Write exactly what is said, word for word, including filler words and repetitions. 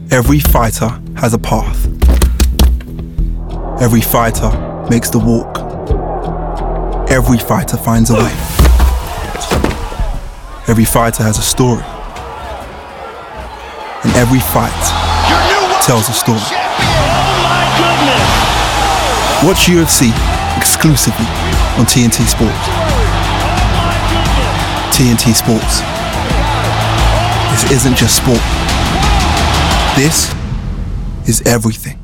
Every fighter has a path. Every fighter makes the walk. Every fighter finds a way. Every fighter has a story. And every fight tells a story. Watch U F C exclusively on T N T Sports. T N T Sports. This isn't just sport. This is everything.